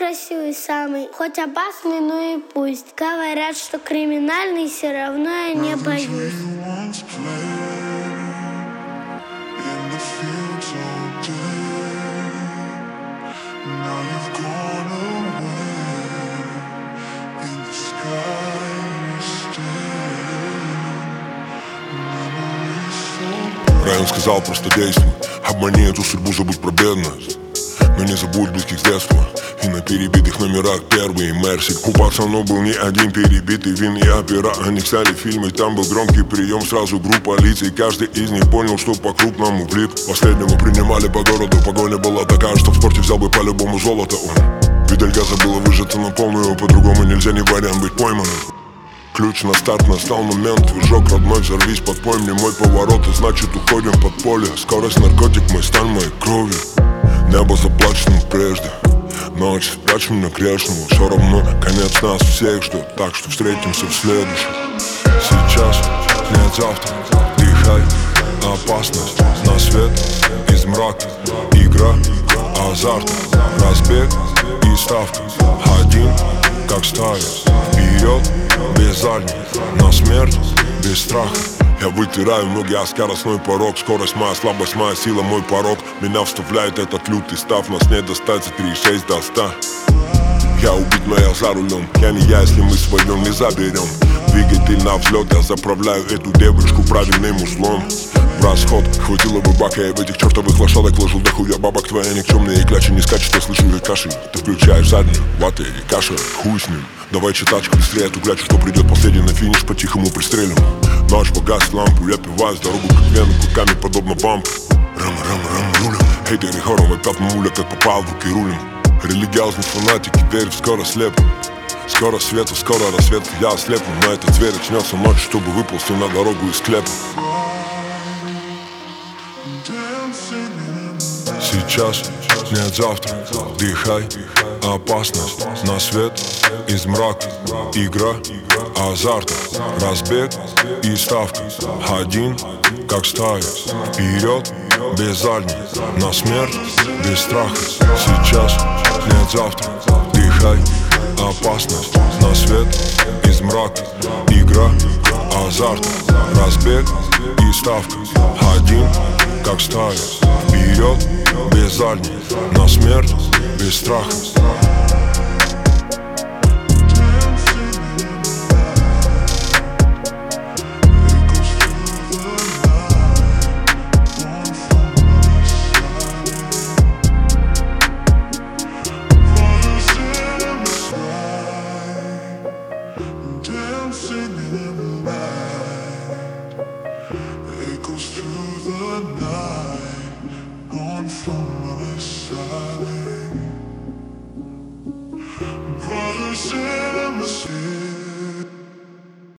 красивый самый, хоть опасный, но и пусть. Говорят, что криминальный, все равно я не боюсь. Райан сказал, просто действуй, обмани эту судьбу, забудь про бедность, но не забудь близких с детства. И на перебитых номерах первый Мерси. У пацанов был не один перебитый вин и опера. Они сняли фильмы, там был громкий прием. Сразу группа лиц, и каждый из них понял, что по-крупному влип. Последнего принимали по городу. Погоня была такая, что в спорте взял бы по-любому золото он. Педаль газа была выжата на полную, по-другому нельзя, не вариант быть пойманным. Ключ на старт, настал момент. Движок родной, взорвись, подпой мне мой поворот. И значит уходим под поле. Скорость, наркотик, мой сталь, моей кровью. Небо заплачено прежде. Ночь, спрячь меня грешного. Все равно конец нас всех ждет. Так что встретимся в следующем. Сейчас, нет завтра. Дыхай, опасность. На свет из мрака. Игра, азарт. Разбег и ставка. Один, как стая. Вперед, без задних. На смерть, без страха. Я вытираю ноги, а скоростной порог. Скорость моя, слабость моя, сила мой порог. Меня вставляет этот лютый став. Нас не достать за 3,6 до 100. Я убит, но я за рулем. Я не я, если мы своем не заберем. Двигатель на взлет, я заправляю эту девочку правильным узлом. В расход, хватило бы бака, я в этих чертовых лошадок вложил дохуя бабок. Твоя никчемная кляча не скачет, я слышу как каши. Ты включаешь заднюю, ваты и каша, хуй с ним. Давай читачку, быстрее эту клячу, что придет последний на финиш, по-тихому пристрелим. Ночь погасит лампу, я пиваюсь дорогу как вены, клыками подобно бамп. Рам, рулем. Хейтеры хором вопят муля, как попал в руки рулем. Религиозный фанатик, верь в скоро слеп. Скоро света, скоро рассвет, я ослепну. Но этот зверь очнется ночью, чтобы выползти на дорогу из склепа. Сейчас, нет завтра, дыхай, опасность. На свет из мрака. Игра, азарт. Разбег и ставка. Один, как стая. Вперед, без задних. На смерть, без страха. Сейчас, нет завтра, дыхай, опасность. На свет из мрака. Игра, азарт. Разбег и ставка. Один, как стая. Вперед, без задних. На смерть, без страха. Brothers in the